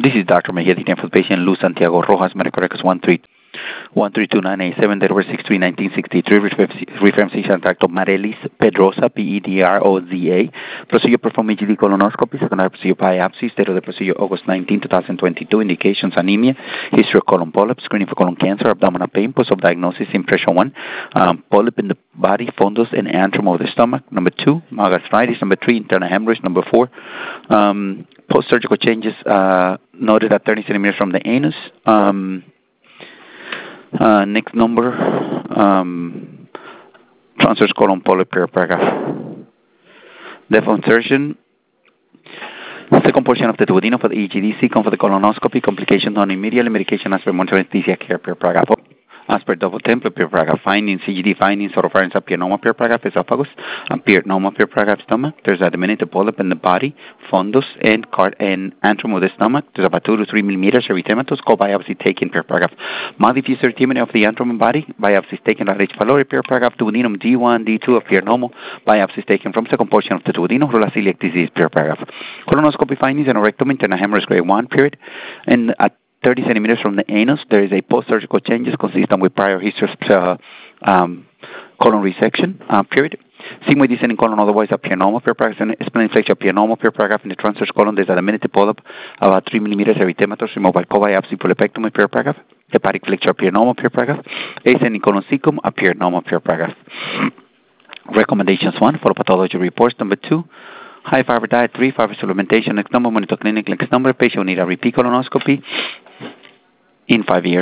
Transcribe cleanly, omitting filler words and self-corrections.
This is Dr. Mejia, the for the patient Luz Santiago Rojas, medical records 1329887, date of birth 6/3/1963, reference Dr. Marelis Pedrosa, Pedroza. Procedure performed EGD colonoscopy, secondary procedure biopsy, date of the procedure August 19, 2022, indications anemia, history of colon polyps, screening for colon cancer, abdominal pain, post of diagnosis, impression 1, polyp in the body, fundus, and antrum of the stomach, number 2, mild gastritis, number 3, internal hemorrhage, number 4, post-surgical changes noted at 30 centimeters from the anus. Next number, transverse colon polyp paragraph. Depth of insertion. Second portion of the duodenum for the EGD, come for the colonoscopy, complications done immediately, medication as per monitoring anesthesia care per paragraph. As per double template per paragraph, findings, CGD findings, oropharynx apianoma per paragraph, esophagus, apiadenoma per paragraph, stomach. There's a diminutive polyp in the body, fundus, and antrum of the stomach. There's about 2 to 3 millimeters erythematous, co-biopsy taken per paragraph. Mild diffuse erythema of the antrum and body, biopsies taken at H. pylori per paragraph, duodenum D1, D2 appear normal, biopsies taken from second portion of the duodenum, rulaceliac disease per paragraph. Colonoscopy findings, aneurysm, internal hemorrhage grade 1 period, and at 30 centimeters from the anus, there is a post-surgical changes consistent with prior history of colon resection, period. Sigmoid descending colon, otherwise apianoma per paragraph, and splenic flexure apianoma per paragraph. In the transverse colon, there's a diminutive polyp, about 3 millimeters erythematous, removed by co-biopsy polypectomy per paragraph. Hepatic flexure apianoma per paragraph. Ascending colon cecum, apianoma per paragraph. Recommendations 1, follow pathology reports. Number 2, high fiber diet. 3, fiber supplementation. Next number, monitor clinic. Next number, patient will need a repeat colonoscopy in 5 years.